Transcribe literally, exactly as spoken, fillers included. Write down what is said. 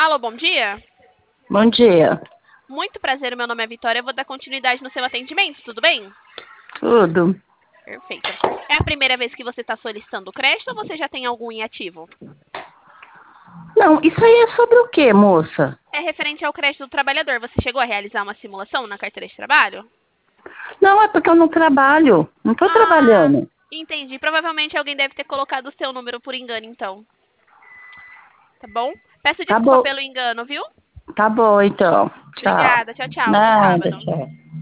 Alô, bom dia. Bom dia. Muito prazer, meu nome é Vitória. Eu vou dar continuidade no seu atendimento, tudo bem? Tudo. Perfeito. É a primeira vez que você está solicitando o crédito ou você já tem algum em ativo? Não, isso aí é sobre o quê, moça? É referente ao crédito do trabalhador. Você chegou a realizar uma simulação na carteira de trabalho? Não, é porque eu não trabalho. Não estou Ah, trabalhando. entendi. Provavelmente alguém deve ter colocado o seu número por engano, então. Tá bom? Peço Tá desculpa bom. pelo engano, viu? Tá bom, então. Tchau. Obrigada. Tchau, tchau. Bom Nada, sábado. tchau.